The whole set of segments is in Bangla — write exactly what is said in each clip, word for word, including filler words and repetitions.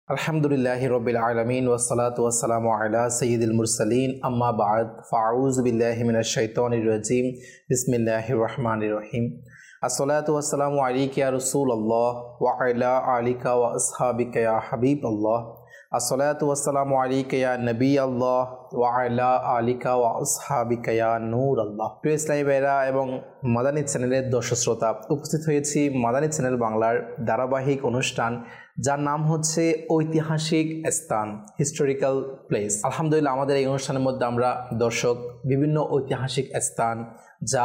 আলহামদুলিল্লাহি রাব্বিল আলামিন ওয়াসসালাতু ওয়াসসালামু আলা সাইয়্যিদিল মুরসালিন আম্মা বা'দ ফাআউযু বিল্লাহি মিনাশ শাইতানির রাজিম বিসমিল্লাহির রহমানির রহিম আসসালাতু ওয়াসসালামু আলাইকা ইয়া রাসূলুল্লাহ ওয়া আলা আলিকা ওয়া আসহাবিকা ইয়া হাবিবাল্লাহ আসসালাতু ওয়াসসালামু আলাইকা ইয়া নবিয়াল্লাহ ওয়া আলা আলিকা ওয়া আসহাবিকা ইয়া নূরাল্লাহ। প্রিয় ইসলামী ভাইরা এবং মাদানী চ্যানেলের দর্শক শ্রোতা, উপস্থিত হয়েছি মাদানী চ্যানেল বাংলার ধারাবাহিক অনুষ্ঠান যার নাম হচ্ছে ঐতিহাসিক স্থান, হিস্টোরিক্যাল প্লেস। আলহামদুলিল্লাহ, আমাদের এই অনুষ্ঠানের মধ্যে আমরা দর্শক বিভিন্ন ঐতিহাসিক স্থান যা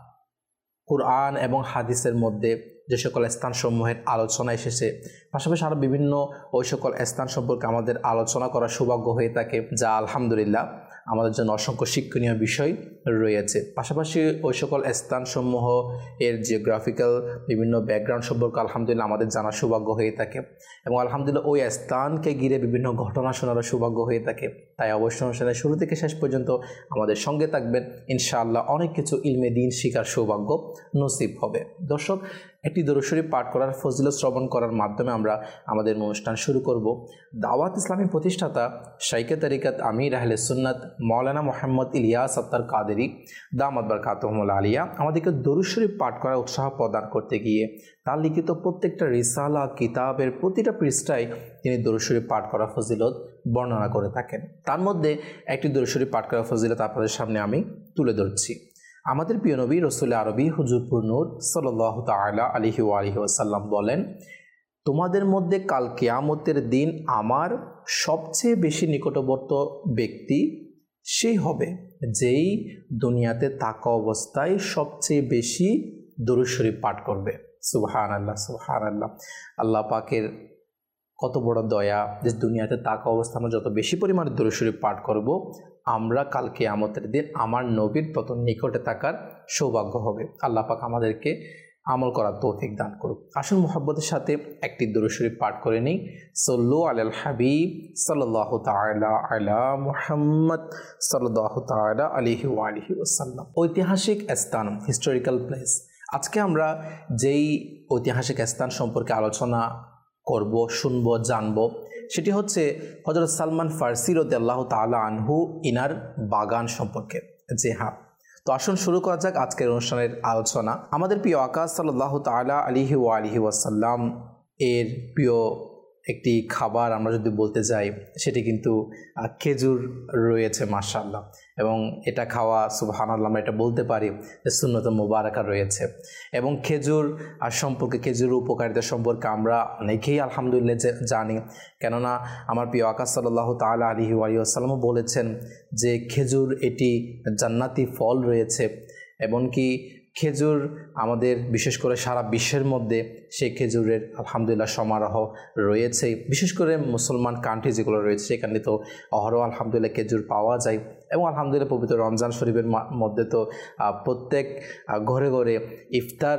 কুরআন এবং হাদিসের মধ্যে যে সকল স্থানসমূহের আলোচনা এসেছে, পাশাপাশি আরও বিভিন্ন ওই সকল স্থান সম্পর্কে আমাদের আলোচনা করার সৌভাগ্য হয়ে থাকে, যা আলহামদুলিল্লাহ আমাদের জন্য অসংখ্য শিক্ষণীয় বিষয় রয়েছে। পাশাপাশি ওই সকল স্থানসমূহ এর জিওগ্রাফিক্যাল বিভিন্ন ব্যাকগ্রাউন্ড সম্পর্কে আলহামদুলিল্লাহ আমাদের জানার সৌভাগ্য হয়ে থাকে এবং আলহামদুলিল্লাহ ওই স্থানকে ঘিরে বিভিন্ন ঘটনা শোনারও সৌভাগ্য হয়ে থাকে। তাই অবশ্যই অনুষ্ঠানের শুরু থেকে শেষ পর্যন্ত আমাদের সঙ্গে থাকবেন, ইনশাআল্লাহ অনেক কিছু ইলমে দিন শিকার সৌভাগ্য নসিব হবে। দর্শক, একটি দরুদ শরীফ পাঠ করার ফজিলত শ্রবণ করার মাধ্যমে আমরা আমাদের অনুষ্ঠান শুরু করব। দাওয়াত ইসলামী প্রতিষ্ঠাতা শাইখে তরিকত আমির আহলে সুন্নাত মাওলানা মোহাম্মদ ইলিয়াস আত্তার কাদেরী দামাত বারকাতুহুল আলিয়া আমাদেরকে দরুদ শরীফ পাঠ করার উৎসাহ প্রদান করতে গিয়ে তার লিখিত প্রত্যেকটা রিসালা কিতাবের প্রতিটা পৃষ্ঠায় তিনি দরুদ শরীফ পাঠ করা ফজিলত বর্ণনা করে থাকেন। তার মধ্যে একটি দরুদ শরীফ পাঠ করা ফজিলত আপনাদের সামনে আমি তুলে ধরছি। আমাদের প্রিয় নবী রসুল আরবি হুজুরপুর নূর সাল্লাল্লাহু তাআলা আলাইহি ওয়া আলিহি ওয়াসাল্লাম বলেন, তোমাদের মধ্যে কাল কিয়ামতের দিন আমার সবচেয়ে বেশি নিকটবর্তী ব্যক্তি সেই হবে যেই দুনিয়াতে থাকা অবস্থায় সবচেয়ে বেশি দরুদ শরীফ পাঠ করবে। সুবহানাল্লাহ, সুবহানাল্লাহ। আল্লাহ পাকের কত বড় দয়া যে দুনিয়াতে থাকা অবস্থা আমরা যত বেশি পরিমাণে দরুদ শরীফ পাঠ করব, আমরা কাল কিয়ামতের দিন আমার নবীর তত নিকটে থাকার সৌভাগ্য হবে। আল্লাহ পাক আমাদেরকে আমল করার তৌফিক দান করুক। আসুন মুহাব্বতের সাথে একটি দরুদ শরীফ পাঠ করে নিই। সাল্লু আলাল হাবিব সাল্লাল্লাহু তাআলা আলা মুহাম্মদ সাল্লাল্লাহু তাআলা আলাইহি ওয়া আলিহি ওয়াসাল্লাম। ঐতিহাসিক স্থান, হিস্টোরিক্যাল প্লেস। আজকে আমরা যেই ঐতিহাসিক স্থান সম্পর্কে আলোচনা করব, শুনব, জানব, সেটি হচ্ছে হযরত সালমান ফারসি রাদিয়াল্লাহু তাআলা আনহু ইনার বাগান সম্পর্কে। জি হ্যাঁ, তো আসুন শুরু করা যাক আজকের অনুষ্ঠানের আলোচনা। আমাদের প্রিয় আকা সাল্লাল্লাহু তাআলা আলাইহি ওয়া আলিহি ওয়াসাল্লাম এর প্রিয় একটি খাবার আমরা যদি বলতে যাই, সেটি কিন্তু খেজুর রয়েছে মাশাআল্লাহ, এবং এটা খাওয়া সুবহানাল্লাহ আমরা এটা বলতে পারি যে সুন্নত মুবারাকা রয়েছে। এবং খেজুর আর সম্পর্কে, খেজুর উপকারিতা সম্পর্কে আমরা অনেকেই আলহামদুলিল্লাহ জানি, কেননা আমার প্রিয় আকা সাল্লাল্লাহু তাআলা আলাইহি ওয়া আলিহি ওয়াসাল্লাম বলেছেন যে খেজুর এটি জান্নাতি ফল রয়েছে, এমনকি খেজুর আমাদের বিশেষ করে সারা বিশ্বের মধ্যে সেই খেজুরের আলহামদুলিল্লাহ সমারোহ রয়েছে। বিশেষ করে মুসলমান কান্ট্রি যেগুলো রয়েছে সেখানে তো অহরহ আলহামদুলিল্লাহ খেজুর পাওয়া যায়। এবং আলহামদুলিল্লাহ পবিত্র রমজান শরীফের মধ্যে তো প্রত্যেক ঘরে ঘরে ইফতার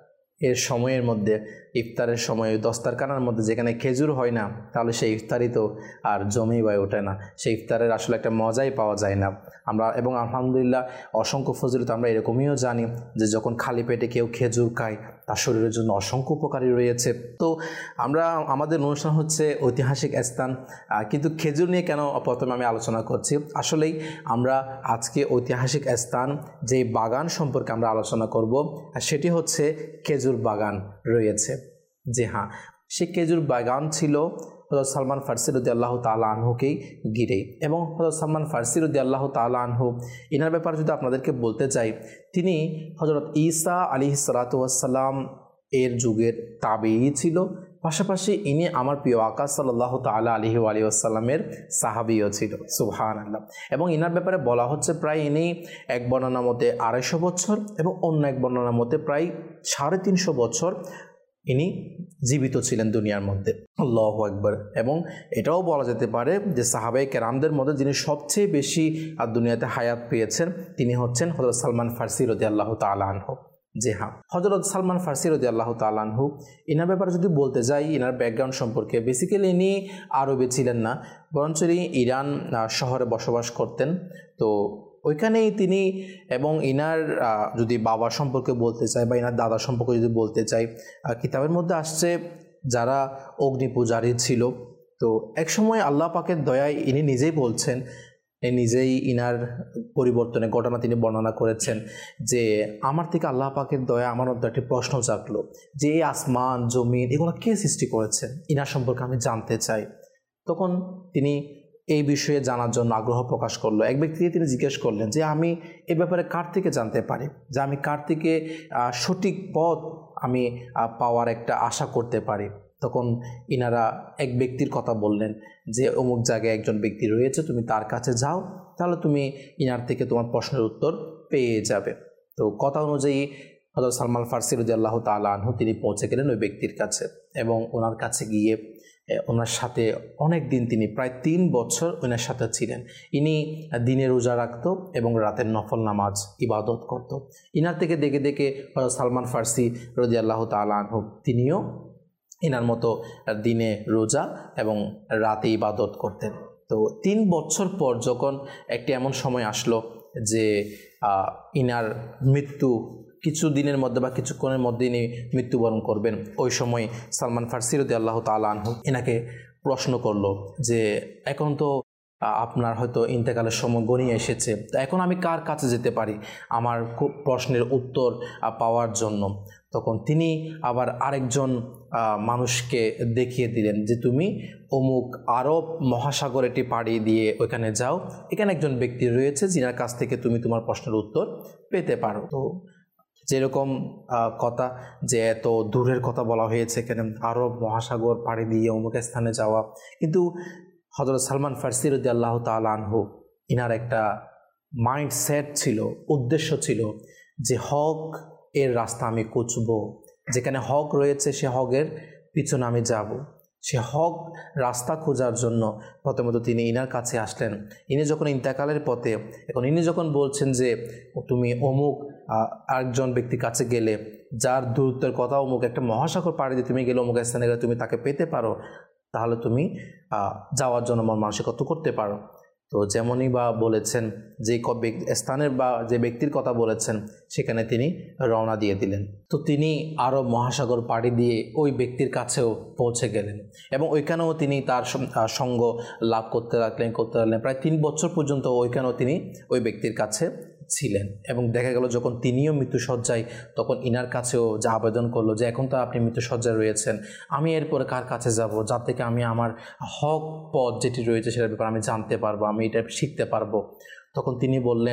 এর সময়ের মধ্যে, ইফতারের সময় দস্তারখানার মধ্যে যেখানে খেজুর হয় না, তাহলে সেই ইফতারই তো আর জমেই বা ওঠে না, সেই ইফতারের আসলে একটা মজাই পাওয়া যায় না আমরা। এবং আলহামদুলিল্লাহ অসংখ্য ফজিলত আমরা এরকমইও জানি যে যখন খালি পেটে কেউ খেজুর খায় তার শরীরের জন্য অসংখ্য উপকারী রয়েছে। তো আমরা, আমাদের অনুষ্ঠান হচ্ছে ঐতিহাসিক স্থান, কিন্তু খেজুর নিয়ে কেন প্রথমে আমি আলোচনা করছি, আসলেই আমরা আজকে ঐতিহাসিক স্থান যে বাগান সম্পর্কে আমরা আলোচনা করব, সেটি হচ্ছে খেজুর বাগান রয়েছে। জি হ্যাঁ, সে খেজুর বাগান ছিল হযরত সালমান ফারসি রাদিয়াল্লাহু তাআলা আনহুকেই ঘিরে। এবং হযরত সালমান ফারসি রাদিয়াল্লাহু তাআলা আনহু ইনার ব্যাপারে যদি আপনাদেরকে বলতে চাই, তিনি হযরত ঈসা আলাইহিস সালাতু ওয়াস সালাম এর যুগের তাবেঈ ছিল, পাশাপাশি ইনি আমার প্রিয় আকা সাল্লাল্লাহু তাআলা আলাইহি ওয়া আলিহি ওয়াসাল্লামের সাহাবীও ছিল। সুবহানাল্লাহ। এবং ইনার ব্যাপারে বলা হচ্ছে প্রায় ইনি এক বর্ণনা মতে আড়াইশো বছর এবং অন্য এক বর্ণনা মতে প্রায় সাড়ে তিনশো বছর ইনি জীবিত ছিলেন দুনিয়ার মধ্যে। আল্লাহু আকবার। এবং এটাও বলা যেতে পারে যে সাহাবায়ে কেরামদের মধ্যে যিনি সবচেয়ে বেশি আর দুনিয়াতে হায়াত পেয়েছেন তিনি হচ্ছেন হযরত সালমান ফারসি রাদিয়াল্লাহু তাআলা আনহু। জি হ্যাঁ, হযরত সালমান ফারসি রাদিয়াল্লাহু তাআলা আনহু ইনার ব্যাপারে যদি বলতে যাই, ইনার ব্যাকগ্রাউন্ড সম্পর্কে, বেসিক্যালি ইনি আরবে ছিলেন না, বরঞ্চ ইনি ইরান শহরে বসবাস করতেন। তো ওইখানেই তিনি, এবং ইনার যদি বাবা সম্পর্কে বলতে চাই বা ইনার দাদা সম্পর্কে যদি বলতে চাই, কিতাবের মধ্যে আসছে যারা অগ্নি পূজারী ছিল, তো এক সময় আল্লাহ পাকের দয়ায় ইনি নিজেই বলছেন, নিজেই ইনার পরিবর্তনের ঘটনা তিনি বর্ণনা করেছেন যে আমার থেকে আল্লাহ পাকের দয়া আমার মধ্যে একটি প্রশ্ন জাগলো যে এই আসমান জমিন এগুলো কে সৃষ্টি করেছেন, ইনার সম্পর্কে আমি জানতে চাই। তখন তিনি এই বিষয়ে জানার জন্য আগ্রহ প্রকাশ করলো। এক ব্যক্তিকে তিনি জিজ্ঞেস করলেন যে আমি এ ব্যাপারে কার থেকে জানতে পারি, যে আমি কার থেকে সঠিক পথ আমি পাওয়ার একটা আশা করতে পারি। তখন ইনারা এক ব্যক্তির কথা বললেন যে অমুক জায়গায় একজন ব্যক্তি রয়েছে, তুমি তার কাছে যাও, তাহলে তুমি ইনার থেকে তোমার প্রশ্নের উত্তর পেয়ে যাবে। তো কথা অনুযায়ী হযরত সালমান ফারসি রাদিয়াল্লাহু তাআলা আনহু তিনি পৌঁছে গেলেন ওই ব্যক্তির কাছে এবং ওনার কাছে গিয়ে ওনার সাথে অনেক দিন তিনি প্রায় তিন বছর ওনার সাথে ছিলেন। ইনি দিনে রোজা রাখত এবং রাতের নফল নামাজ ইবাদত করত। ইনার থেকে দেখে দেখে হযরত সালমান ফারসি রাদিয়াল্লাহু তাআলা আনহু তিনিও ইনার মতো দিনে রোজা এবং রাতে ইবাদত করতেন। তো তিন বছর পর যখন একটি এমন সময় আসলো যে ইনার মৃত্যু কিছু দিনের মধ্যে বা কিছুক্ষণের মধ্যে ইনি মৃত্যুবরণ করবেন, ওই সময় সালমান ফারসি রাদিয়াল্লাহু তাআলা আনহু এনাকে প্রশ্ন করলো যে এখন তো আপনার হয়তো ইন্তেকালের সময় গণিয়ে এসেছে, তো এখন আমি কার কাছে যেতে পারি আমার প্রশ্নের উত্তর পাওয়ার জন্য। তখন তিনি আবার আরেকজন মানুষকে দেখিয়ে দিলেন যে তুমি অমুক আরব মহাসাগর এটি পাড়ি দিয়ে ওইখানে যাও, এখানে একজন ব্যক্তি রয়েছে যিনার কাছ থেকে তুমি তোমার প্রশ্নের উত্তর পেতে পারো। তো যেরকম কথা যে এত দূরের কথা বলা হয়েছে, কেন আরব মহাসাগর পাড়ি দিয়ে অমুক স্থানে যাওয়া, কিন্তু হযরত সালমান ফারসি রাদিয়াল্লাহু তাআলা আনহু ইনার একটা মাইন্ডসেট ছিল, উদ্দেশ্য ছিল যে হক এর রাস্তা আমি খুঁজব, যেখানে হক রয়েছে সে হকের পিছনে আমি যাব। সে হক রাস্তা খোঁজার জন্য প্রথমত তিনি ইনার কাছে আসলেন। ইনি যখন ইন্তেকালের পথে, এখন ইনি যখন বলছেন যে তুমি অমুক আরেকজন ব্যক্তির কাছে গেলে যার দূরত্বের কথা অমুক একটা মহাসাগর পাড়ি দিয়ে তুমি গেলে অমুক স্থানে গেলে তুমি তাকে পেতে পারো, তাহলে তুমি যাওয়ার জন্য মন মানসিকতা করতে পারো। তো যেমনই বা বলেছেন যে স্থানের বা যে ব্যক্তির কথা বলেছেন সেখানে তিনি রওনা দিয়ে দিলেন। তো তিনি আরব মহাসাগর পাড়ি দিয়ে ওই ব্যক্তির কাছেও পৌঁছে গেলেন এবং ওইখানেও তিনি তার সঙ্গ লাভ করতে লাগলেন করতে লাগলেন প্রায় তিন বছর পর্যন্ত ওইখানেও তিনি ওই ব্যক্তির কাছে ছিলেন। এবং দেখা গেল যখন তিনিও মৃত্যুসজ্জায়, তখন ইনার কাছেও যা আবেদন করলো যে এখন তো আপনি মৃত্যুসজ্জায় রয়েছেন, আমি এরপরে কার কাছে যাব যার থেকে আমি আমার হক পথ যেটি রয়েছে সেটার ব্যাপারে আমি জানতে পারবো, আমি এটা শিখতে পারবো। তখন তিনি বললেন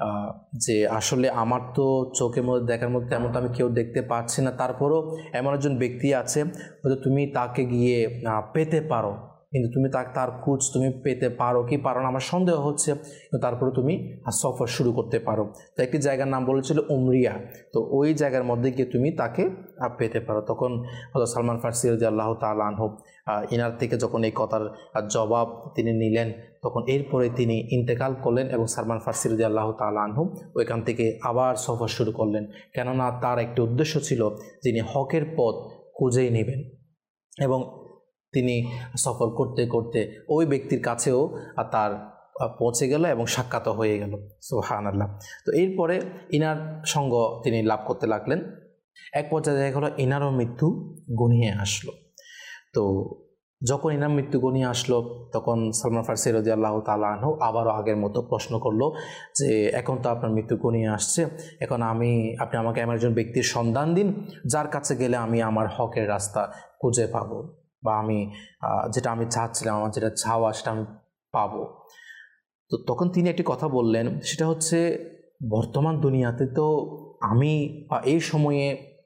যে আসলে আমার তো চোখের মধ্যে দেখার মধ্যে তেমন তো আমি কেউ দেখতে পাচ্ছি না, তারপরও এমন একজন ব্যক্তি আছে হয়তো তুমি তাকে গিয়ে পেতে পারো, কিন্তু তুমি তার তার খোঁজ তুমি পেতে পারো কি পারো না আমার সন্দেহ হচ্ছে, কিন্তু তারপরে তুমি সফর শুরু করতে পারো। তো একটি জায়গার নাম বলেছিল উমরিয়া, তো ওই জায়গার মধ্যে গিয়ে তুমি তাকে পেতে পারো। তখন হযরত সালমান ফারসি রাদিয়াল্লাহু তাআলা আনহু ইনার থেকে যখন এই কথার জবাব তিনি নিলেন, তখন এরপরে তিনি ইন্তেকাল করলেন এবং সালমান ফারসি রাদিয়াল্লাহু তাআলা আনহু ওইখান থেকে আবার সফর শুরু করলেন, কেননা তার একটি উদ্দেশ্য ছিল যিনি হকের পথ খুঁজেই নেবেন। এবং তিনি সফর করতে করতে ওই ব্যক্তির কাছেও তার পৌঁছে গেল এবং সাক্ষাৎ হয়ে গেল। সুবহানাল্লাহ। তো এরপরে ইনার সঙ্গ তিনি লাভ করতে লাগলেন। এক পর্যায়ে দেখা গেলো ইনারও মৃত্যু ঘনিয়ে আসলো। তো যখন ইনার মৃত্যু ঘনিয়ে আসলো তখন সালমান ফারসি রাদিয়াল্লাহু তাআলা আনহু আবারও আগের মতো প্রশ্ন করলো যে এখন তো আপনার মৃত্যু ঘনিয়ে আসছে, এখন আমি আপনি আমাকে এমন একজন ব্যক্তির সন্ধান দিন যার কাছে গেলে আমি আমার হকের রাস্তা খুঁজে পাবো, বা আমি যেটা আমি চাচ্ছিলাম আমার যেটা চাওয়া সেটা আমি পাবো। তো তখন তিনি একটি কথা বললেন, সেটা হচ্ছে বর্তমান দুনিয়াতে তো আমি বা এই সময়ে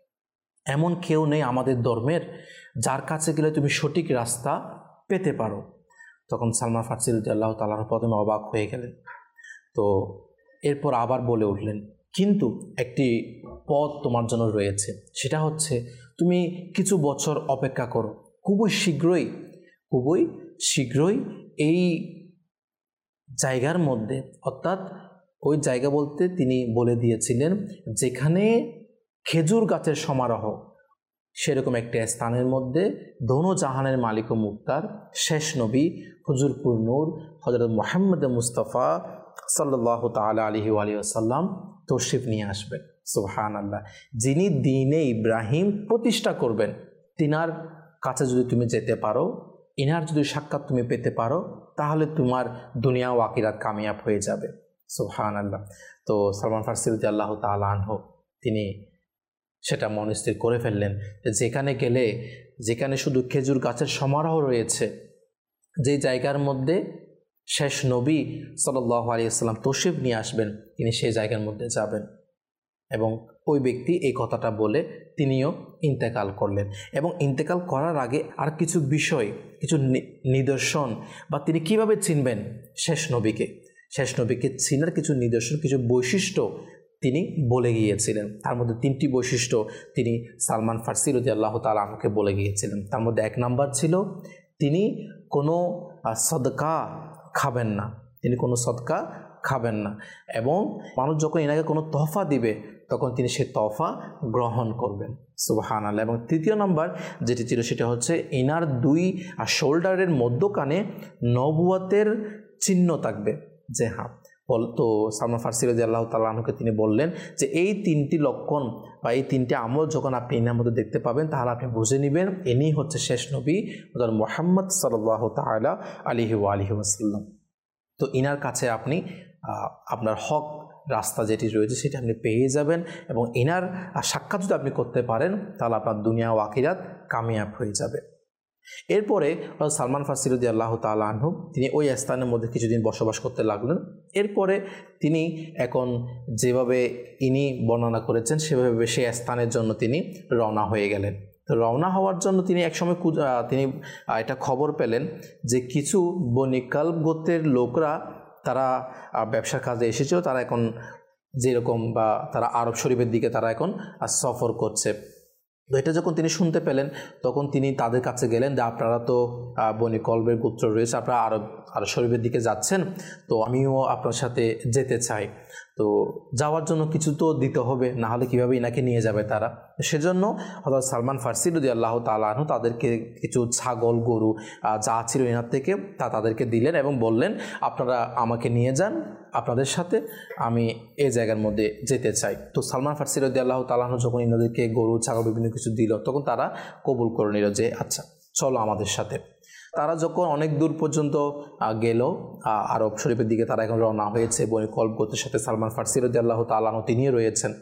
এমন কেউ নেই আমাদের ধর্মের যার কাছে গেলে তুমি সঠিক রাস্তা পেতে পারো। তখন সালমান ফারসি রাদিয়াল্লাহু তাআলা প্রথমে অবাক হয়ে গেলেন। তো এরপর আবার বলে উঠলেন, কিন্তু একটি পথ তোমার জন্য রয়েছে, সেটা হচ্ছে তুমি কিছু বছর অপেক্ষা করো, খুবই শীঘ্রই খুবই শীঘ্রই এই জায়গার মধ্যে, অর্থাৎ ওই জায়গা বলতে তিনি বলে দিয়েছিলেন যেখানে খেজুর গাছের সমারোহ, সেরকম একটা স্থানের মধ্যে দোনো জাহানের মালিক ও মুক্তার শেষ নবী হুজুরপুর নূর হযরত মুহাম্মদ মুস্তাফা সাল্লাল্লাহু তাআলা আলাইহি ওয়া আলিহি ওয়াসাল্লাম তশরিফ নিয়ে আসবেন। সুবহানাল্লাহ। যিনি দ্বীনে ইব্রাহিম প্রতিষ্ঠা করবেন, তিনার কাছে যদি তুমি যেতে পারো ইনার যদি সাক্ষাৎ তুমি পেতে পারো তাহলে তোমার দুনিয়া ও আখিরাত কামিয়াব হয়ে যাবে। সুবহানাল্লাহ। তো সালমান ফারসি রাদিয়াল্লাহু তাআলা আনহু তিনি সেটা মনস্থির করে ফেললেন যে যেখানে গেলে, যেখানে শুধু খেজুর গাছের সমারোহ রয়েছে, যে জায়গার মধ্যে শেষ নবী সাল্লাল্লাহু আলাইহি ওয়াসাল্লাম তশরিফ নিয়ে আসবেন, তিনি সেই জায়গার মধ্যে যাবেন। এবং ওই ব্যক্তি এই কথাটা বলে তিনিও ইন্তেকাল করলেন। এবং ইন্তেকাল করার আগে আর কিছু বিষয়, কিছু নিদর্শন বা তিনি কিভাবে চিনবেন শেষ নবীকে, শেষ নবীকে চিনার কিছু নিদর্শন, কিছু বৈশিষ্ট্য তিনি বলে গিয়েছিলেন। তার মধ্যে তিনটি বৈশিষ্ট্য তিনি সালমান ফারসি রাদিয়াল্লাহু তাআলা আনহুকে বলে গিয়েছিলেন। তার মধ্যে এক নাম্বার ছিল তিনি কোনো সদকা খাবেন না, তিনি কোনো সদকা খাবেন না। এবং মানুষ যখন এনাকে কোনো তোহফা দিবে তখন তিনি সেই তোহফা গ্রহণ করবেন। সুবহানাল্লাহ। এবং তৃতীয় নাম্বার যেটি ছিল সেটা হচ্ছে ইনার দুই শোল্ডারের মধ্যখানে নবুয়তের চিহ্ন থাকবে। যে হ্যাঁ, তো সালমান ফারসি রাদিয়াল্লাহু তাআলা আনহুকে তিনি বললেন যে এই তিনটি লক্ষণ বা এই তিনটি আমল যখন আপনি ইনার মধ্যে দেখতে পাবেন তাহলে আপনি বুঝে নেবেন ইনি হচ্ছে শেষ নবী মুহাম্মদ সাল্লাল্লাহু তাআলা আলাইহি ওয়া আলিহি ওয়াসাল্লাম। তো ইনার কাছে আপনি আপনার হক রাস্তা যেটি রয়েছে সেটা আপনি পেয়ে যাবেন। এবং ইনার সাক্ষাৎ যদি আপনি করতে পারেন তাহলে আপনার দুনিয়া ও আখিরাত কামিয়াব হয়ে যাবে। এরপরে সালমান ফারসি রাদিয়াল্লাহু তাআলা আনহু তিনি ওই স্থানের মধ্যে কিছুদিন বসবাস করতে লাগলেন। এরপরে তিনি এখন যেভাবে ইনি বর্ণনা করেছেন সেভাবে সেই স্থানের জন্য তিনি রওনা হয়ে গেলেন। তো রওনা হওয়ার জন্য তিনি একসময় তিনি এটা খবর পেলেন যে কিছু বনি কালব গোত্রের লোকরা তারা ব্যবসার কাজে এসেছিল, তারা এখন যেরকম বা তারা আরব শরীফের দিকে তারা এখন সফর করছে। তো এটা যখন তিনি শুনতে পেলেন তখন তিনি তাদের কাছে গেলেন যে আপনারা তো বনি কলবের গোত্র রয়েছে, আপনারা আরব আরব শরীফের দিকে যাচ্ছেন, তো আমিও আপনার সাথে যেতে চাই। তো যাওয়ার জন্য কিছু তো দিতে হবে, না হলে কীভাবে ইনাকে নিয়ে যাবে তারা। সেজন্য হযরত সালমান ফারসি রাদিয়াল্লাহু তাআলা আনহু তাদেরকে কিছু ছাগল গরু যা ছিল এনার থেকে তা তাদেরকে দিলেন এবং বললেন আপনারা আমাকে নিয়ে যান আপনাদের সাথে, আমি এই জায়গার মধ্যে যেতে চাই। তো সালমান ফারসি রাদিয়াল্লাহু তাআলা আনহু যখন ইনাদেরকে গরু ছাগল বিভিন্ন কিছু দিল তখন তারা কবুল করে নিল যে আচ্ছা চলো আমাদের সাথে। তারা যখন অনেক দূর পর্যন্ত গেল আরব শরীফের দিকে তারা এখন রওনা হয়েছে বনি কলব গোত্রের সাথে সালমান ফারসি রাদিয়াল্লাহু তাআলা আনহু তিনিও রয়েছেন।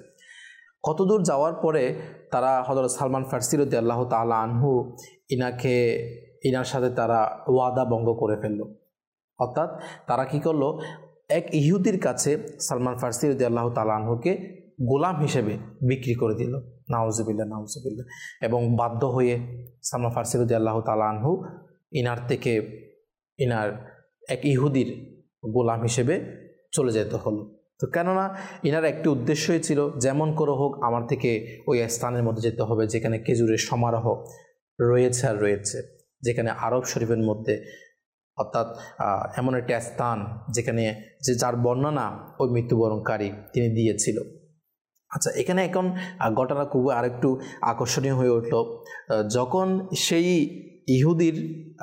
কত দূর যাওয়ার পরে তারা হযরত সালমান ফারসি রাদিয়াল্লাহু তাআলা আনহু ইনাকে ইনার সাথে তারা ওয়াদা ভঙ্গ করে ফেলল। অর্থাৎ তারা কি করলো, এক ইহুদির কাছে সালমান ফারসি রাদিয়াল্লাহু তাআলা আনহুকে গোলাম হিসেবে বিক্রি করে দিল। নাউজুবিল্লাহ নাউজুবিল্লাহ। এবং বাধ্য হয়ে সালমান ফারসি রাদিয়াল্লাহু তাআলা আনহু ইনার থেকে ইনার এক ইহুদির গোলাম হিসেবে চলে যেতে হলো। তো কেননা ইনার একটি উদ্দেশ্যই ছিল যেমন করে হোক আমার থেকে ওই স্থানের মধ্যে যেতে হবে যেখানে খেজুরের সমারোহ রয়েছে আর রয়েছে, যেখানে আরব শরীফের মধ্যে অর্থাৎ এমন একটা স্থান যেখানে যে যার বর্ণনা ওই মৃত্যুবরণকারী তিনি দিয়েছিল। আচ্ছা, এখানে এখন ঘটনা খুব আরেকটু আকর্ষণীয় হয়ে উঠল যখন সেই ইহুদির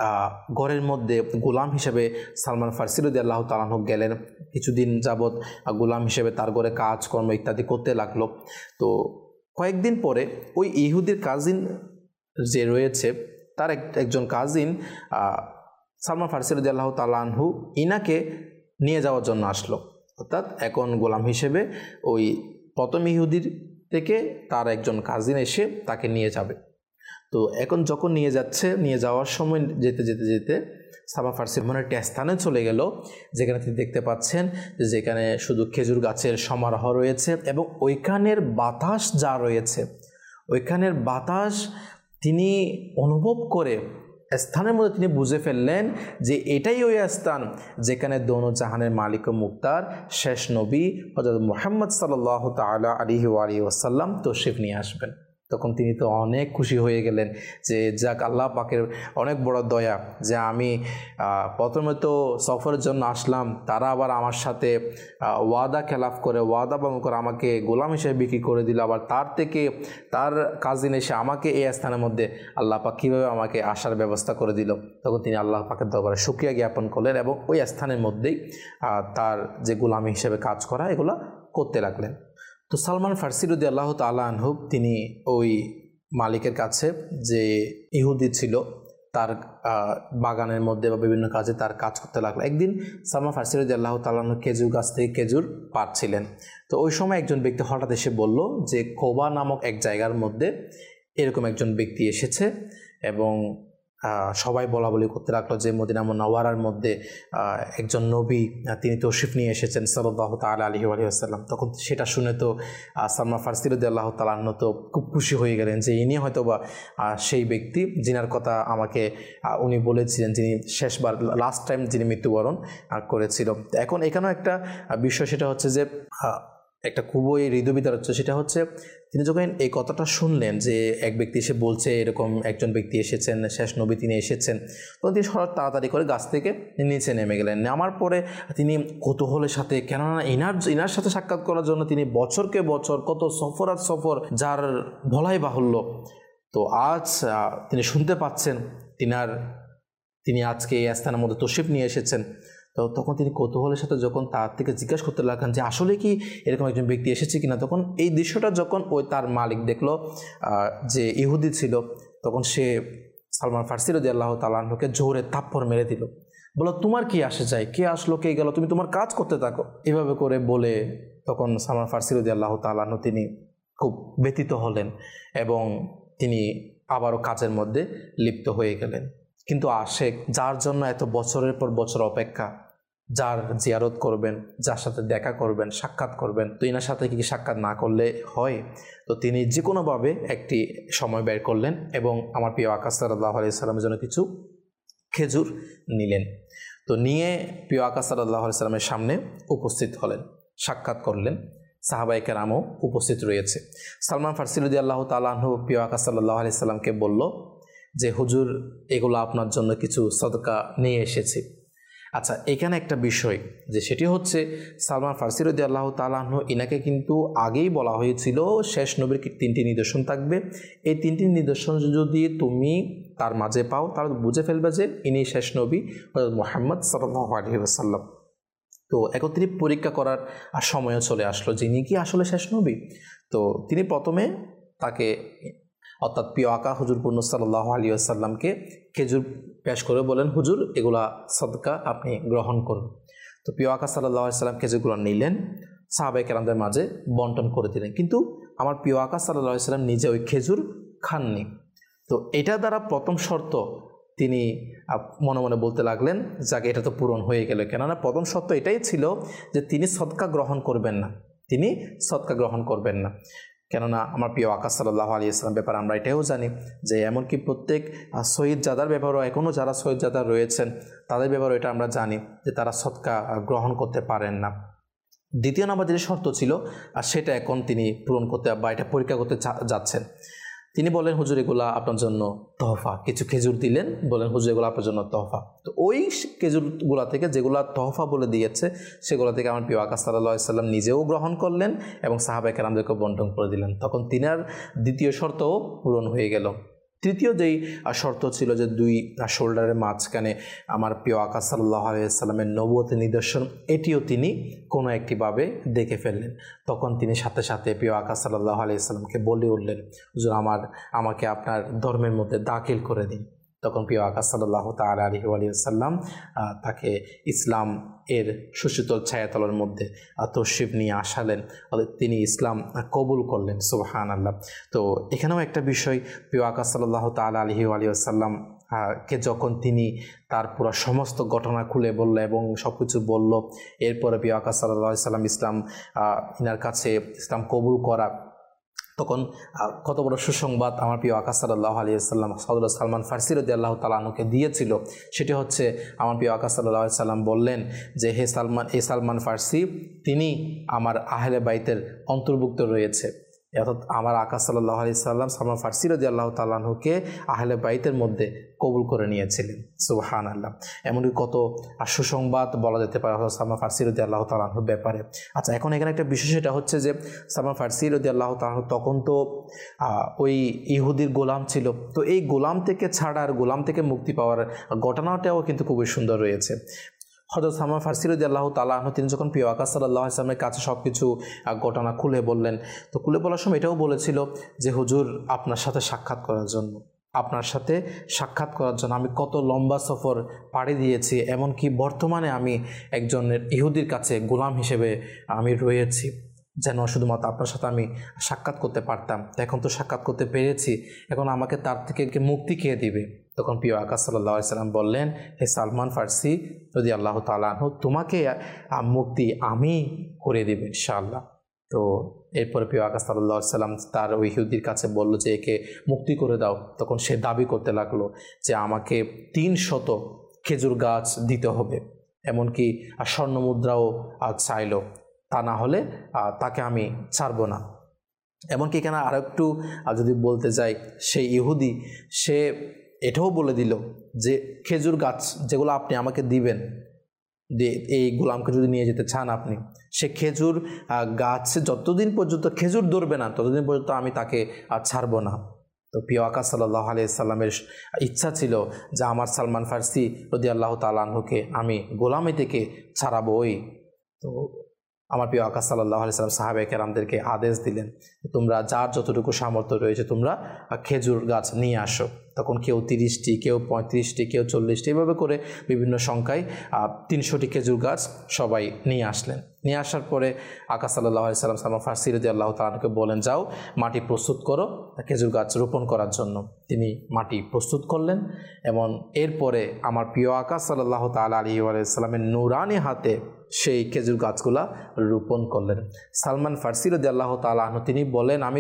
ঘরের মধ্যে গোলাম হিসেবে সালমান ফারসি রাদিয়াল্লাহু তাআলা আনহু গেলেন। কিছুদিন যাবৎ গোলাম হিসেবে তার ঘরে কাজকর্ম ইত্যাদি করতে লাগলো। তো কয়েকদিন পরে ওই ইহুদির কাজিন যে রয়েছে তার একজন কাজিন সালমান ফারসি রাদিয়াল্লাহু তাআলা আনহু ইনাকে নিয়ে যাওয়ার জন্য আসলো। অর্থাৎ এখন গোলাম হিসেবে ওই প্রথম ইহুদির থেকে তার একজন কাজিন এসে তাকে নিয়ে যাবে। তো এখন যখন নিয়ে যাচ্ছে, নিয়ে যাওয়ার সময় যেতে যেতে যেতে সালমান ফারসি এমন একটা স্থানে চলে গেল যেখানে তিনি দেখতে পাচ্ছেন যেখানে শুধু খেজুর গাছের সমারোহ রয়েছে এবং ওইখানের বাতাস যা রয়েছে, ওইখানের বাতাস তিনি অনুভব করে স্থানের মধ্যে তিনি বুঝে ফেললেন যে এটাই ওই স্থান যেখানে দোনো জাহানের মালিক ও মুক্তার শেষ নবী হযরত মুহাম্মদ সাল্লাল্লাহু তাআলা আলাইহি ওয়া আলিহি ওয়াসাল্লাম তশরিফ নিয়ে আসবেন। তখন তিনি তো অনেক খুশি হয়ে গেলেন যে যাক আল্লাহ পাকের অনেক বড় দয়া যে আমি প্রথমে তো সফরের জন্য আসলাম, তারা আবার আমার সাথে ওয়াদা খেলাফ করে ওয়াদা ভঙ্গ করে আমাকে গোলাম হিসেবে বিক্রি করে দিল, আবার তার থেকে তার কাজিন এসে আমাকে এই স্থানের মধ্যে আল্লাহ পাক কীভাবে আমাকে আসার ব্যবস্থা করে দিল। তখন তিনি আল্লাহ পাকের দরবারে শুকরিয়া জ্ঞাপন করলেন এবং ওই স্থানের মধ্যেই তার যে গোলামি হিসেবে কাজ করা এগুলো করতে লাগলেন। তো সালমান ফারসি রাদিয়াল্লাহু তাআলা আনহু তিনি ওই মালিকের কাছে যে ইহুদি ছিল তার বাগানের মধ্যে বা বিভিন্ন কাজে তার কাজ করতে লাগলো। একদিন সালমান ফার্সি রাদিয়াল্লাহু তাআলা আনহু খেজুর গাছ থেকে খেজুর পাড়ছিলেন। তো ওই সময় একজন ব্যক্তি হঠাৎ এসে বলল যে কোবা নামক এক জায়গার মধ্যে এরকম একজন ব্যক্তি এসেছে এবং সবাই বলা বলি করতে রাখলো যে মদিনা মুনাওয়ারার মধ্যে একজন নবী তিনি তশরিফ নিয়ে এসেছেন সাল্লাল্লাহু তাআলা আলাইহি ওয়া সাল্লাম। তখন সেটা শুনে তো সালমান ফার্সি রাদিয়াল্লাহু তাআলা আনহু তো খুব খুশি হয়ে গেলেন যে ইনি হয়তো বা সেই ব্যক্তি যিনার কথা আমাকে উনি বলেছিলেন, যিনি শেষবার লাস্ট টাইম যিনি মৃত্যুবরণ করেছিল। এখন এখানেও একটা বিষয়, সেটা হচ্ছে যে একটা খুবই হৃদয়বিদার হচ্ছে, সেটা হচ্ছে তিনি যখন এই কথাটা শুনলেন যে এক ব্যক্তি এসে বলছে এরকম একজন ব্যক্তি এসেছেন, শেষ নবী তিনি এসেছেন, তখন তিনি সরাসরি তাড়াতাড়ি করে গাছ থেকে নিচে নেমে গেলেন। নামার পরে তিনি কৌতূহলের সাথে, কেননা ইনার ইনার সাথে সাক্ষাৎ করার জন্য তিনি বছরকে বছর কত সফর আর সফর যার বলাই বাহুল্য, তো আজ তিনি শুনতে পাচ্ছেন তিনার তিনি আজকে এই স্থানের মধ্যে তশরিফ নিয়ে এসেছেন। তো তখন তিনি কৌতূহলের সাথে যখন তার থেকে জিজ্ঞাসা করতে লাগলেন যে আসলে কি এরকম একজন ব্যক্তি এসেছে কিনা, তখন এই দৃশ্যটা যখন ওই তার মালিক দেখলো যে ইহুদি ছিল, তখন সে সালমান ফার্সি রাদিয়াল্লাহু তাআলা আনহুকে জোরে থাপ্পড় মেরে দিল, বলো তোমার কি আসে যায়, কে আসলো কে গেল, তুমি তোমার কাজ করতে থাকো, এভাবে করে বলে তখন সালমান ফার্সি রাদিয়াল্লাহু তাআলা আনহু তিনি খুব ব্যথিত হলেন এবং তিনি আবারও কাজের মধ্যে লিপ্ত হয়ে গেলেন। কিন্তু আশেক, যার জন্য এত বছরের পর বছর অপেক্ষা, যার জিয়ারত করবেন, যার সাথে দেখা করবেন, সাক্ষাৎ করবেন, তো এনার সাথে কি সাক্ষাৎ না করলে হয়? তো তিনি যে কোনোভাবে একটি সময় বের করলেন এবং আমার প্রিয় আকা সাল্লাল্লাহু আলাইহি সাল্লামের জন্য কিছু খেজুর নিলেন। তো নিয়ে প্রিয় আকা সাল্লাল্লাহু আলাইহি সাল্লামের সামনে উপস্থিত হলেন, সাক্ষাৎ করলেন। সাহাবায়ে কেরামও উপস্থিত রয়েছে। সালমান ফার্সি রাদিয়াল্লাহু তাআলা আনহু প্রিয় আকা সাল্লাল্লাহু আলাইহি সাল্লামকে বলল যে হুজুর, এগুলো আপনার জন্য কিছু সদকা নিয়ে এসেছি। আচ্ছা, এখানে একটা বিষয় যে সেটি হচ্ছে সালমান ফার্সি রাদিয়াল্লাহু তাআলা আনহু ইনাকে কিন্তু আগেই বলা হয়েছিল শেষ নবীর তিনটি নিদর্শন থাকবে, এই তিনটি নিদর্শন যদি তুমি তার মাঝে পাও তাহলে বুঝে ফেলবে যে ইনি শেষ নবী হযরত মুহাম্মদ সাল্লাল্লাহু আলাইহি ওয়াসাল্লাম। তো এখন তিনি পরীক্ষা করার সময়ও চলে আসলো যে ইনি কি আসলে শেষ নবী। তো তিনি প্রথমে তাকে অর্থাৎ প্রিয় আকা হুজুর পূর্ণ সাল্লাল্লাহু আলাইহি ওয়াসাল্লামকে খেজুর পেশ করে বলেন, হুজুর এগুলা সদকা আপনি গ্রহণ করুন। তো প্রিয় আকা সাল্লাল্লাহু আলাইহি ওয়াসাল্লাম খেজুরগুলো নিলেন, সাহাবায়ে কেরামদের মাঝে বন্টন করে দিলেন, কিন্তু আমার প্রিয় আকা সাল্লাল্লাহু আলাইহি ওয়াসাল্লাম নিজে ওই খেজুর খাননি। তো এটা দ্বারা প্রথম শর্ত তিনি মনে মনে বলতে লাগলেন, যাকে এটা তো পূরণ হয়ে গেল, কেননা প্রথম শর্ত এটাই ছিল যে তিনি সদকা গ্রহণ করবেন না, তিনি সদকা গ্রহণ করবেন না। কেননা আমার প্রিয় আকা সাল্লাল্লাহু আলাইহি ওয়াসাল্লাম ব্যাপারে আমরা এটাও জানি যে এমনকি প্রত্যেক শহীদ জাদার ব্যাপারেও এখনও যারা শহীদ জাদা রয়েছেন তাদের ব্যাপারে এটা আমরা জানি যে তারা সদকা গ্রহণ করতে পারেন না। দ্বিতীয় নম্বর যে শর্ত ছিল আর সেটা এখন তিনি পূরণ করতে বা এটা পরীক্ষা করতে যাচ্ছেন। তিনি বলেন, হুজুর এগুলা আপনার জন্য তহফা, কিছু খেজুর দিলেন, বলেন হুজুর এগুলো আপনার জন্য তহফা। তো ওই খেজুরগুলা থেকে যেগুলা তহফা বলে দিয়েছে সেগুলো থেকে আমার প্রিয় আকা সাল্লাল্লাহু আলাইহি ওয়াসাল্লাম নিজেও গ্রহণ করলেন এবং সাহাবায়ে কেরামদেরকে বন্টন করে দিলেন। তখন তিনার দ্বিতীয় শর্তও পূরণ হয়ে গেল। তৃতীয় যেই শর্ত ছিল যে দুই শোল্ডারের মাঝখানে আমার প্রিয় আকা সাল্লাল্লাহু আলাইহি ওয়াসাল্লামের নবুয়তের নিদর্শন, এটিও তিনি কোনো একটিভাবে দেখে ফেললেন। তখন তিনি সাথে সাথে প্রিয় আকা সাল্লাল্লাহু আলাইহি ওয়াসাল্লামকে বলে উঠলেন, হুজুর আমার আমাকে আপনার ধর্মের মধ্যে দাখিল করে দিন। তখন প্রিয় আকা সাল্লাল্লাহু তাআলা আলাইহি ওয়াসাল্লাম তাকে ইসলাম এর সুশীতল ছায়াতলের মধ্যে তশরিফ নিয়ে আসালেন, তিনি ইসলাম কবুল করলেন। সুবহানাল্লাহ। তো এখানেও একটা বিষয়, প্রিয় আকা সাল্লাল্লাহু তাআলা আলাইহি ওয়াসাল্লাম কে যখন তিনি তার পুরো সমস্ত ঘটনা খুলে বলল এবং সব কিছু বলল, এরপরে প্রিয় আকা সাল্লাল্লাহু আলাইহি ওয়াসাল্লাম ইসলাম ইনার কাছে ইসলাম কবুল করা, তখন কত বড় সুসংবাদ আমার প্রিয় আকা সাল্লাল্লাহু আলাইহি ওয়াসাল্লাম হযরত সালমান ফার্সি রাদিয়াল্লাহু তাআলা আনহুকে দিয়েছিল। সেটি হচ্ছে আমার প্রিয় আকা সাল্লাল্লাহু আলাইহি ওয়াসাল্লাম বললেন যে হে সালমান, এ সালমান ফার্সি তিনি আমার আহলে বাইতের অন্তর্ভুক্ত রয়েছে। অর্থাৎ আমার আকা সাল্লাল্লাহু আলাইহি ওয়াসাল্লাম সালমান ফার্সি রাদিয়াল্লাহু তাআলা আনহুকে আহলে বাইতের মধ্যে কবুল করে নিয়েছিলেন। সুবহানাল্লাহ। এমনকি কত সুসংবাদ বলা যেতে পারে সালমান ফার্সি রাদিয়াল্লাহু তাআলা আনহুর ব্যাপারে। আচ্ছা, এখন এখানে একটা বিষয় সেটা হচ্ছে যে সালমান ফার্সি রাদিয়াল্লাহু তাআলা আনহু তখন তো ওই ইহুদির গোলাম ছিল, তো এই গোলাম থেকে ছাড়ার গোলাম থেকে মুক্তি পাওয়ার ঘটনাটাও কিন্তু খুবই সুন্দর রয়েছে। হযরত সালমান ফার্সি রাদিয়াল্লাহু তাআলা আনহু তিনি যখন প্রিয় আকা সাল্লাল্লাহু আলাইহি ওয়াসাল্লামের কাছে সব কিছু ঘটনা খুলে বললেন, তো খুলে বলার সময় এটাও বলেছিল যে হুজুর আপনার সাথে সাক্ষাৎ করার জন্য, আপনার সাথে সাক্ষাৎ করার জন্য। আমি কত লম্বা সফর পাড়ি দিয়েছি, এমনকি বর্তমানে আমি একজনের ইহুদির কাছে গোলাম হিসেবে আমি রয়েছি, যেন শুধুমাত্র আপনার সাথে আমি সাক্ষাৎ করতে পারতাম। এখন তো সাক্ষাৎ করতে পেরেছি, এখন আমাকে তার থেকে মুক্তি কে দিবে? তখন প্রিয় আকা সাল্লাল্লাহু আলাইহি সাল্লাম বললেন, হে সালমান ফার্সি রাদিয়াল্লাহু তাআলা আনহু, তোমাকে মুক্তি আমি করে দেব ইনশাআল্লাহ। তো এরপরে প্রিয় আকা সাল্লাল্লাহু আলাইহি সাল্লাম তার ওই ইহুদির কাছে বলল যে একে মুক্তি করে দাও। তখন সে দাবি করতে লাগলো যে আমাকে তিন শত খেজুর গাছ দিতে হবে, এমনকি স্বর্ণ মুদ্রাও চাইল, তা না হলে তাকে আমি ছাড়ব না। এমনকি এখানে আরও একটু যদি বলতে যাই, সেই ইহুদি সে এটাও বলে দিল যে খেজুর গাছ যেগুলো আপনি আমাকে দিবেন, যে এই গোলামকে যদি নিয়ে যেতে চান আপনি, সে খেজুর গাছ যতদিন পর্যন্ত খেজুর ধরবে না ততদিন পর্যন্ত আমি তাকে ছাড়ব না। তো প্রিয় আকা সাল্লাল্লাহু আলাইহি সাল্লামের ইচ্ছা ছিল যে আমার সালমান ফার্সি রাদিয়াল্লাহু তাআলা আনহুকে আমি গোলামি থেকে ছাড়াবই। তো আমার প্রিয় আকা সাল্লাল্লাহু আলাইহি সাল্লাম সাহাবায়ে কেরামদেরকে আদেশ দিলেন, তোমরা যার যতটুকু সামর্থ্য রয়েছে তোমরা খেজুর গাছ নিয়ে আসো। তখন কেউ তিরিশটি, কেউ পঁয়ত্রিশটি, কেউ চল্লিশটি, এভাবে করে বিভিন্ন সংখ্যায় তিনশোটি খেজুর গাছ সবাই নিয়ে আসলেন। নিয়ে আসার পরে আকা সাল্লাল্লাহু আলাইহি সাল্লাম সালমান ফার্সি রাদিয়াল্লাহু তাআলা আনহুকে বলেন, যাও মাটি প্রস্তুত করো খেজুর গাছ রোপণ করার জন্য। তিনি মাটি প্রস্তুত করলেন এবং এরপরে আমার প্রিয় আকা সাল্লাল্লাহু তাআলা আলাইহি ওয়া সাল্লামের নূরানি হাতে সেই খেজুর গাছগুলা রোপণ করলেন। সালমান ফার্সি রাদিয়াল্লাহু তাআলা আনহু তিনি বলেন, আমি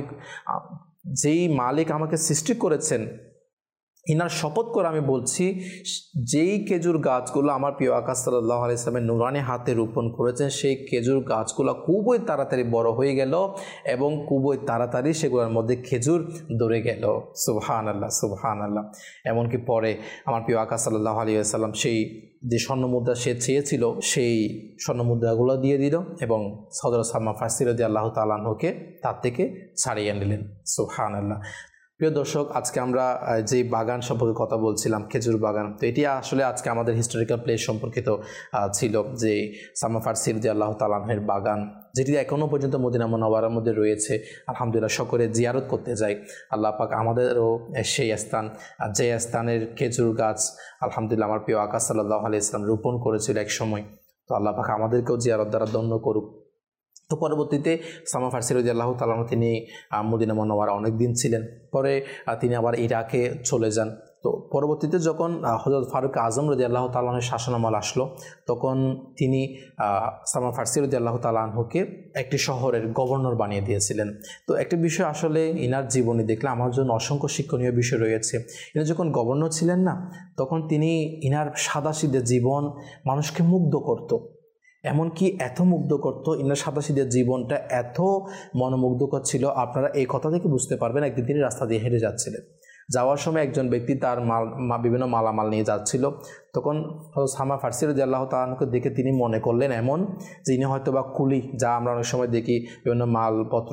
যেই মালিক আমাকে সৃষ্টি করেছেন ইনার শপথ করে আমি বলছি, যেই খেজুর গাছগুলো আমার প্রিয় আকা সাল্লাল্লাহু আলাইহি সাল্লামের নূরানি হাতে রোপণ করেছেন সেই খেজুর গাছগুলো খুবই তাড়াতাড়ি বড় হয়ে গেল এবং খুবই তাড়াতাড়ি সেগুলোর মধ্যে খেজুর ধরে গেল। সুবহানাল্লাহ, সুবহানাল্লাহ। এমনকি পরে আমার প্রিয় আকা সাল্লাল্লাহু আলাইহি সাল্লাম সেই যে স্বর্ণমুদ্রা সে চেয়েছিল সেই স্বর্ণমুদ্রাগুলো দিয়ে দিল এবং হযরত সালমান ফার্সি রাদিয়াল্লাহু তাআলা আনহুকে তার থেকে ছাড়িয়ে নিলেন। সুবহানাল্লাহ। প্রিয় দর্শক, আজকে আমরা যে বাগান সম্পর্কে কথা বলছিলাম, খেজুর বাগান, তো এটি আসলে আজকে আমাদের হিস্টোরিক্যাল প্লেস সম্পর্কিত ছিল, যে সালমান ফার্সি রাদিয়াল্লাহু তাআলা আনহুর বাগান, যেটি এখনও পর্যন্ত মদিনা মুনাওয়ারার মধ্যে রয়েছে। আলহামদুলিল্লাহ, সকলে জিয়ারত করতে যাই। আল্লাহ পাক আমাদেরও সেই স্থান, যে স্থানের খেজুর গাছ আলহামদুলিল্লাহ আমার প্রিয় আকা সাল্লাল্লাহু আলাইহি সাল্লাম রোপণ করেছিল এক সময়, তো আল্লাহ পাক আমাদেরকেও জিয়ারত দ্বারা ধন্য করুক। তো পরবর্তীতে সালমান ফার্সি রাদিয়াল্লাহু তাআলা আনহু তিনি মদিনা মুনাওয়ারা অনেক দিন ছিলেন, পরে তিনি আবার ইরাকে চলে যান। তো পরবর্তীতে যখন হযরত ফারুক আজম রাদিয়াল্লাহু তাআলা আনহুর শাসনামল আসলো, তখন তিনি সালমান ফার্সি রাদিয়াল্লাহু তাআলা আনহুকে একটি শহরের গভর্নর বানিয়ে দিয়েছিলেন। তো একটি বিষয় আসলে ইনার জীবনী দেখলে আমার জন্য অসংখ্য শিক্ষণীয় বিষয় রয়েছে। ইনি যখন গভর্নর ছিলেন না, তখন তিনি ইনার সাদাসিধে জীবন মানুষকে মুগ্ধ করত, এমনকি এত মুগ্ধ করতো, ইনার সাদাসিধে জীবনটা এত মনোমুগ্ধকর ছিল, আপনারা এই কথা থেকে বুঝতে পারবেন। একদিন তিনি রাস্তা দিয়ে হেঁটে যাচ্ছিলেন, যাওয়ার সময় একজন ব্যক্তি তার মাল বিভিন্ন মালামাল নিয়ে যাচ্ছিল। তখন সালমান ফার্সি রাদিয়াল্লাহু তাআলা আনহুকে দেখে তিনি মনে করলেন এমন যে ইনি হয়তো বা কুলি, যা আমরা অনেক সময় দেখি বিভিন্ন মালপত্র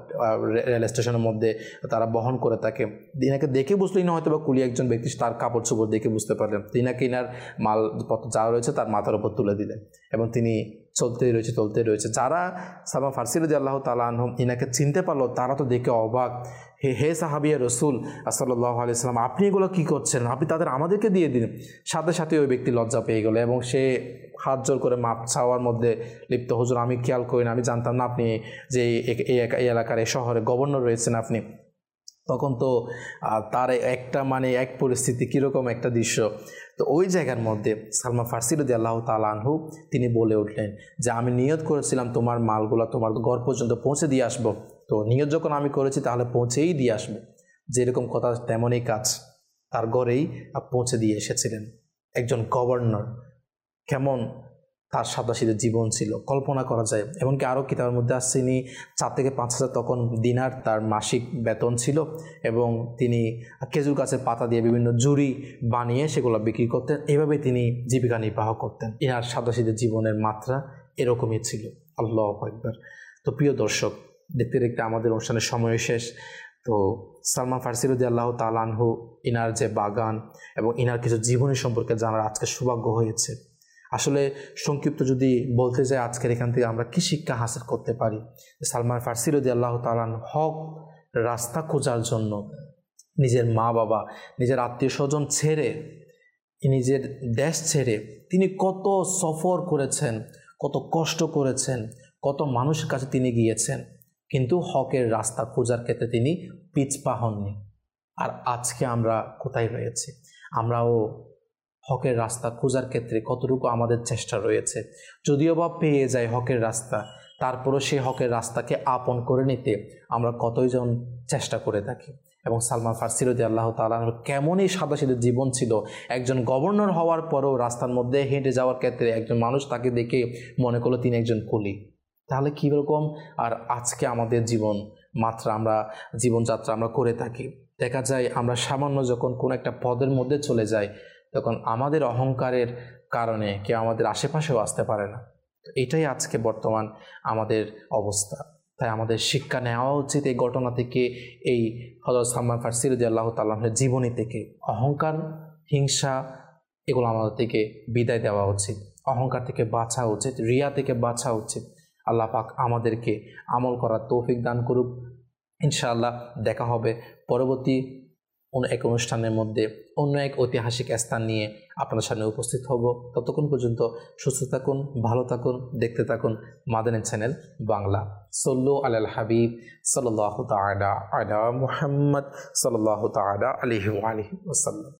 রেল স্টেশনের মধ্যে তারা বহন করে থাকে। ইনাকে দেখে বুঝলো ইনি হয়তো বা কুলি একজন ব্যক্তি, তার কাপড় চোপড় দেখে বুঝতে পারলেন। ইনাকে ইনার মালপত্র যা রয়েছে তার মাথার উপর তুলে দিলেন এবং তিনি চলতেই রয়েছে চলতেই রয়েছে যারা সালমান ফার্সি রাদিয়াল্লাহু তাআলা আনহু ইনাকে চিনতে পারলো, তারা তো দেখে অবাক, হে হে সাহাবিয়া রসুল সাল্লাল্লাহু আলাইহি সাল্লাম, আপনি এগুলো কী করছেন? আপনি তাদের আমাদেরকে দিয়ে দিন। সাথে সাথে ওই ব্যক্তি লজ্জা পেয়ে গেল এবং সে হাত জোর করে মাপ চাওয়ার মধ্যে লিপ্ত। হুজুর, আমি খেয়াল করি না, আমি জানতাম না আপনি যে এই এলাকার এই শহরে গভর্নর রয়েছেন আপনি। তখন তো তার একটা মানে এক পরিস্থিতি, কীরকম একটা দৃশ্য। তো ওই জায়গার মধ্যে সালমান ফার্সি রাদিয়াল্লাহু তাআলা আনহু তিনি বলে উঠলেন যে আমি নিয়ত করেছিলাম তোমার মালগুলা তোমার ঘর পর্যন্ত পৌঁছে দিয়ে আসবো, তো নিয়ত যখন আমি করেছি তাহলে পৌঁছেই দিয়ে আসবো। যেরকম কথা তেমনই কাজ, তার ঘরেই পৌঁছে দিয়ে এসেছিলেন। একজন গভর্নর, কেমন তার সাদাসিধে জীবন ছিল কল্পনা করা যায়। এমনকি আরও কিতাবের মধ্যে আসছে ইনি চার থেকে পাঁচ হাজার তখন দিনার তার মাসিক বেতন ছিল এবং তিনি খেজুর গাছের পাতা দিয়ে বিভিন্ন জুড়ি বানিয়ে সেগুলো বিক্রি করতেন। এভাবে তিনি জীবিকা নির্বাহ করতেন। ইনার সাদাসিধে জীবনের মাত্রা এরকমই ছিল। আল্লাহু আকবার। তো প্রিয় দর্শক, দেখতে দেখতে আমাদের অনুষ্ঠানের সময় শেষ। তো সালমান ফার্সি রাদিয়াল্লাহু তাআলা আনহু ইনার যে বাগান এবং ইনার কিছু জীবনী সম্পর্কে জানার আজকে সৌভাগ্য হয়েছে। আসলে সংক্ষিপ্ত যদি বলতে যাই, আজকের এখান থেকে আমরা কি শিক্ষা হাসিল করতে পারি? সালমান ফার্সি রাদিয়াল্লাহু তাআলা আনহু হক রাস্তা খোঁজার জন্য নিজের মা বাবা, নিজের আত্মীয় স্বজন ছেড়ে, নিজের দেশ ছেড়ে তিনি কত সফর করেছেন, কত কষ্ট করেছেন, কত মানুষের কাছে তিনি গিয়েছেন, কিন্তু হকের রাস্তা খোঁজার ক্ষেত্রে তিনি পিছপা হননি। আর আজকে আমরা কোথায় রয়েছি? আমরাও হকের রাস্তা খোঁজার ক্ষেত্রে কতটুকু আমাদের চেষ্টা রয়েছে? যদিও বা পেয়ে যায় হকের রাস্তা, তারপরও সেই হকের রাস্তাকে আপন করে নিতে আমরা কতজন চেষ্টা করে থাকি। এবং সালমান ফার্সি রাদিয়াল্লাহু তাআলা কেমনই সাদাসিধে জীবন ছিল, একজন গভর্নর হওয়ার পরেও রাস্তার মধ্যে হেঁটে যাওয়ার ক্ষেত্রে একজন মানুষ তাকে দেখে মনে করলো তিনি একজন কুলি। তাহলে কীরকম আর আজকে আমাদের জীবন মাত্রা আমরা জীবনযাত্রা আমরা করে থাকি। দেখা যায় আমরা সামান্য যখন কোনো একটা পদের মধ্যে চলে যাই, তখন আমাদের অহংকারের কারণে কেউ আমাদের আশেপাশেও আসতে পারে না। এটাই আজকে বর্তমান আমাদের অবস্থা। তাই আমাদের শিক্ষা নেওয়া উচিত এই ঘটনা থেকে, এই হযরত সালমান ফার্সি রাদিয়াল্লাহু তাআলার জীবনী থেকে। অহংকার, হিংসা এগুলো আমাদের থেকে বিদায় দেওয়া উচিত, অহংকার থেকে বাঁচা উচিত, রিয়া থেকে বাঁচা উচিত। আল্লাহ পাক আমাদেরকে আমল করার তৌফিক দান করুক। ইনশাআল্লাহ দেখা হবে পরবর্তী অন্য এক অনুষ্ঠানের মধ্যে, অন্য এক ঐতিহাসিক স্থান নিয়ে আপনাদের সামনে উপস্থিত হব। ততক্ষণ পর্যন্ত সুস্থ থাকুন, ভালো থাকুন, দেখতে থাকুন মাদানী চ্যানেল বাংলা। সল্লু আলাল হাবিব সাল্লাল্লাহু তাআলা আলা মুহাম্মদ সাল্লাল্লাহু তাআলা আলাইহি ওয়া আলিহি ওয়াসাল্লাম।